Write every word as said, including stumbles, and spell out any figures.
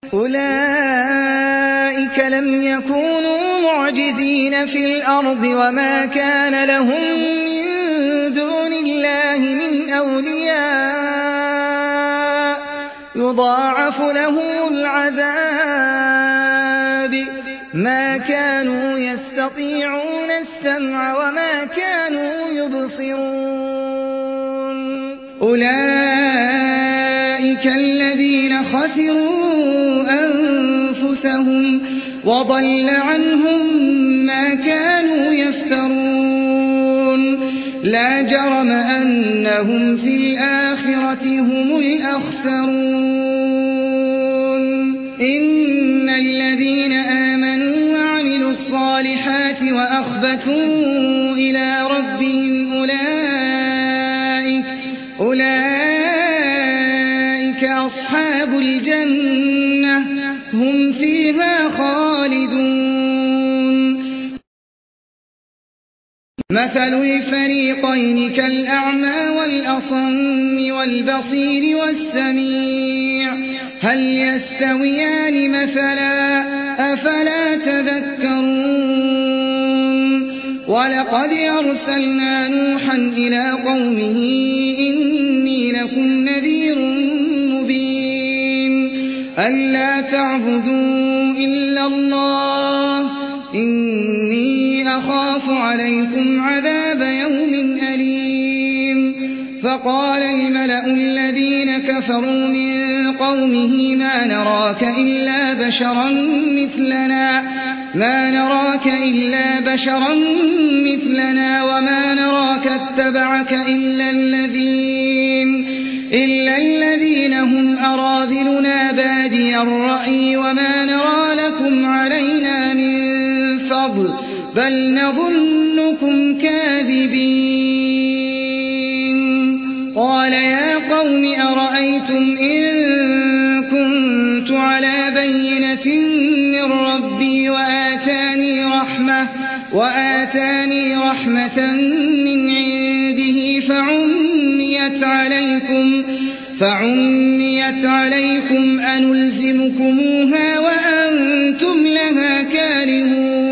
أولئك لم يكونوا معجزين في الأرض وما كان لهم من دون الله من أولياء يضاعف لهم العذاب ما كانوا يستطيعون السمع وما كانوا يبصرون أولئك الذين خسروا أنفسهم وضل عنهم ما كانوا يفترون لا جرم أنهم في الآخرة هم الأخسرون إن الذين آمنوا وعملوا الصالحات وأخبتوا إلى ربهم أولئك أولئك أصحاب الجنة هم فيها خالدون مثل الفريقين كالأعمى والأصم والبصير والسميع هل يستويان مثلا أفلا تذكرون ولقد أرسلنا نوحا إلى قومه إني لكم نذير مبين ألا تعبدوا إلا الله إني أخاف عليكم عذاب يوم أليم فقال الملأ الذين كفروا من قومه ما نراك إلا بشرا مثلنا ما نراك إلا بشرا مثلنا وما نراك اتبعك إلا الذين إلا الذين هم أراذلنا بادي الرأي وما نرى لكم علينا من فضل بل نظنكم كاذبين قال يا قوم أرأيتم إن كنت على بينة من ربي وآتاني رحمة وآتاني رحمة من عنده فعميت عليكم فعميت عليكم أنلزمكموها وأنتم لها كارهون